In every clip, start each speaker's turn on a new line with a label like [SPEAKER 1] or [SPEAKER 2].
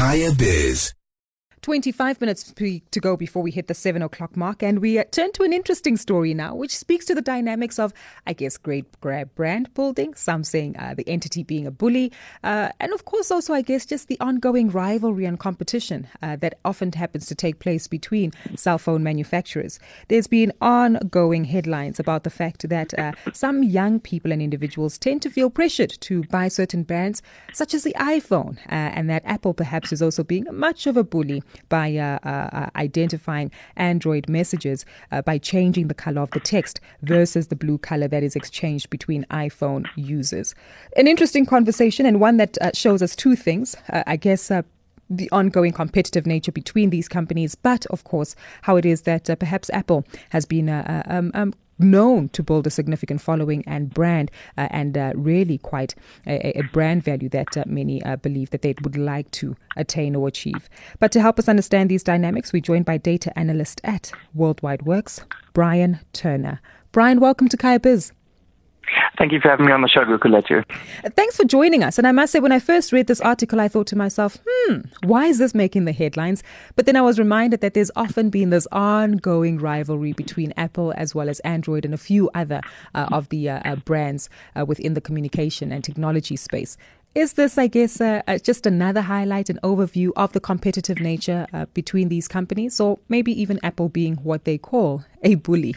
[SPEAKER 1] Kaya Biz.
[SPEAKER 2] 25 minutes to go before we hit the 7 o'clock mark, and we turn to an interesting story now, which speaks to the dynamics of, I guess, great brand building, some saying the entity being a bully, and of course also, I guess, just the ongoing rivalry and competition that often happens to take place between cell phone manufacturers. There's been ongoing headlines about the fact that some young people and individuals tend to feel pressured to buy certain brands, such as the iPhone, and that Apple perhaps is also being much of a bully by identifying Android messages by changing the color of the text versus the blue color that is exchanged between iPhone users. An interesting conversation, and one that shows us two things. I guess the ongoing competitive nature between these companies, but of course how it is that perhaps Apple has been known to build a significant following and brand and really quite a brand value that many believe that they would like to attain or achieve. But to help us understand these dynamics, we're joined by data analyst at Worldwide Works, Brian Turner. Brian, welcome to Kaya Biz.
[SPEAKER 3] Thank you for having me on the show, Gukuletu.
[SPEAKER 2] Thanks for joining us. And I must say, when I first read this article, I thought to myself, why is this making the headlines? But then I was reminded that there's often been this ongoing rivalry between Apple as well as Android and a few other of the brands within the communication and technology space. Is this, I guess, just another highlight, an overview of the competitive nature between these companies, or maybe even Apple being what they call a bully?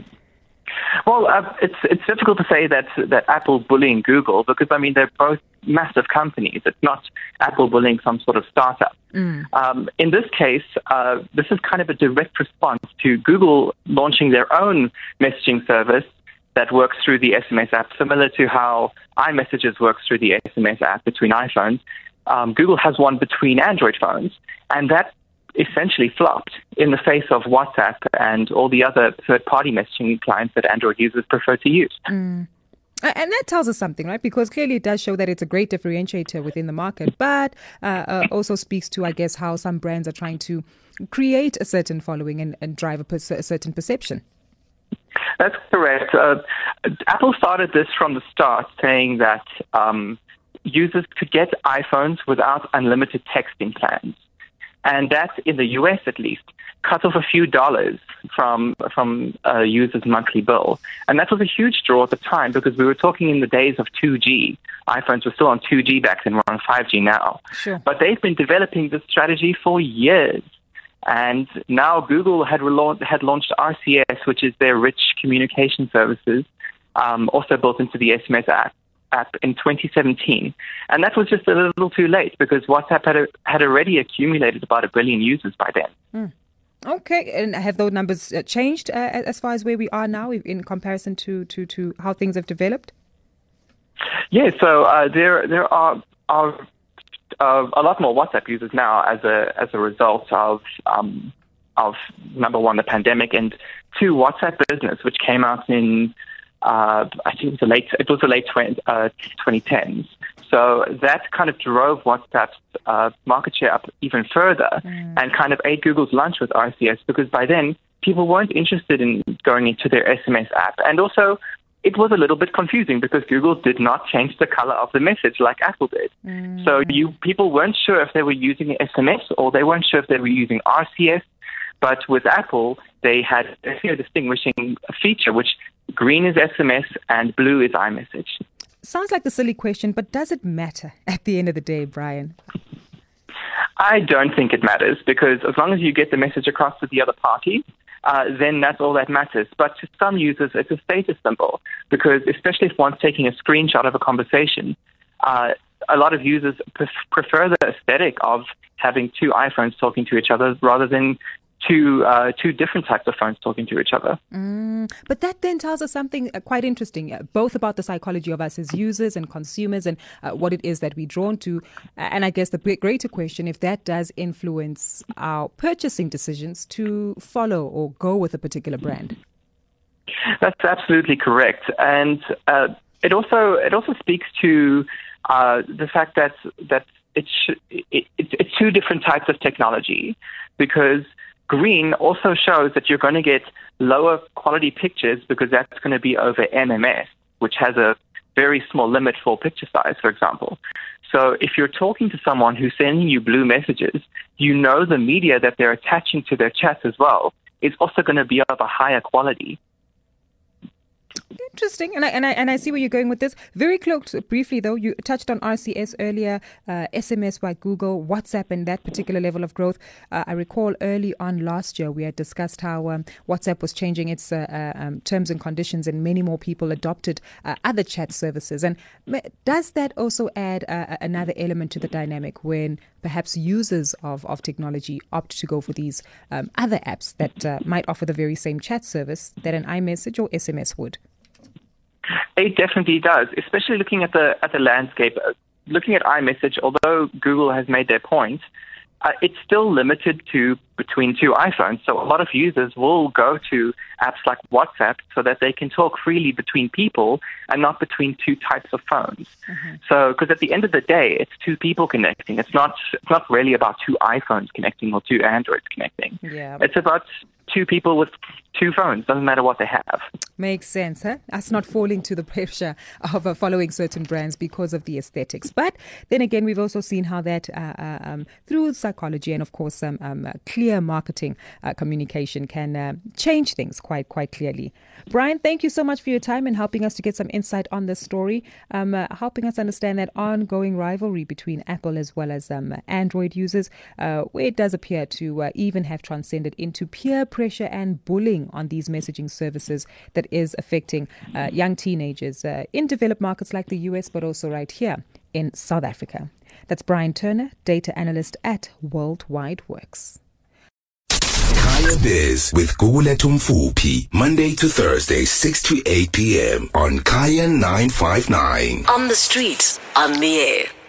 [SPEAKER 3] Well, it's difficult to say that Apple's bullying Google because, I mean, they're both massive companies. It's not Apple bullying some sort of startup. In this case, this is kind of a direct response to Google launching their own messaging service that works through the SMS app, similar to how iMessages works through the SMS app between iPhones. Google has one between Android phones, and that essentially flopped in the face of WhatsApp and all the other third-party messaging clients that Android users prefer to use.
[SPEAKER 2] And that tells us something, right? Because clearly it does show that it's a great differentiator within the market, but also speaks to, I guess, how some brands are trying to create a certain following and drive a certain perception.
[SPEAKER 3] That's correct. Apple started this from the start, saying that users could get iPhones without unlimited texting plans. And that, in the U.S. at least, cut off a few dollars from a user's monthly bill. And that was a huge draw at the time because we were talking in the days of 2G. iPhones were still on 2G back then, we're on 5G now.
[SPEAKER 2] Sure.
[SPEAKER 3] But they've been developing this strategy for years. And now Google had launched RCS, which is their rich communication services, also built into the SMS app in 2017. And that was just a little too late because WhatsApp had already accumulated about 1 billion users by then.
[SPEAKER 2] Okay. And have those numbers changed as far as where we are now in comparison to how things have developed?
[SPEAKER 3] Yeah, so there are a lot more WhatsApp users now as a result of number one, the pandemic, and two, WhatsApp Business, which came out in I think it was the late 2010s. So that kind of drove WhatsApp's market share up even further and kind of ate Google's lunch with RCS because by then people weren't interested in going into their SMS app. And also it was a little bit confusing because Google did not change the color of the message like Apple did. So people weren't sure if they were using SMS or they weren't sure if they were using RCS. But with Apple, they had a clear distinguishing feature, which green is SMS and blue is iMessage.
[SPEAKER 2] Sounds like a silly question, but does it matter at the end of the day, Brian?
[SPEAKER 3] I don't think it matters because as long as you get the message across to the other party, then that's all that matters. But to some users, it's a status symbol because especially if one's taking a screenshot of a conversation, a lot of users prefer the aesthetic of having two iPhones talking to each other rather than two different types of phones talking to each other.
[SPEAKER 2] But that then tells us something quite interesting, both about the psychology of us as users and consumers and what it is that we're drawn to. And I guess the greater question, if that does influence our purchasing decisions to follow or go with a particular brand.
[SPEAKER 3] That's absolutely correct. And it also speaks to the fact that it's two different types of technology because green also shows that you're going to get lower quality pictures because that's going to be over MMS, which has a very small limit for picture size, for example. So if you're talking to someone who's sending you blue messages, the media that they're attaching to their chats as well is also going to be of a higher quality.
[SPEAKER 2] Interesting, and I see where you're going with this. Very close, briefly though, you touched on RCS earlier, SMS by Google, WhatsApp, and that particular level of growth. I recall early on last year we had discussed how WhatsApp was changing its terms and conditions, and many more people adopted other chat services. And does that also add another element to the dynamic when perhaps users of technology opt to go for these other apps that might offer the very same chat service that an iMessage or SMS would?
[SPEAKER 3] It definitely does, especially looking at the landscape. Looking at iMessage, although Google has made their point, it's still limited to between two iPhones. So a lot of users will go to apps like WhatsApp so that they can talk freely between people and not between two types of phones. Mm-hmm. So, because at the end of the day, it's two people connecting. It's not really about two iPhones connecting or two Androids connecting.
[SPEAKER 2] Yeah.
[SPEAKER 3] It's about two people with two phones. Doesn't matter what they have.
[SPEAKER 2] Makes sense, huh? Us not falling to the pressure of following certain brands because of the aesthetics. But then again, we've also seen how that through psychology and of course clear marketing communication can change things quite clearly. Brian, thank you so much for your time and helping us to get some insight on this story, helping us understand that ongoing rivalry between Apple as well as Android users, where it does appear to even have transcended into peer pressure and bullying on these messaging services that is affecting young teenagers in developed markets like the US, but also right here in South Africa. That's Brian Turner, data analyst at Worldwide Works.
[SPEAKER 1] Kaya Biz with Gugulethu Mfuphi, Monday to Thursday, 6 to 8 p.m. on Kaya 959.
[SPEAKER 4] On the street, on the air.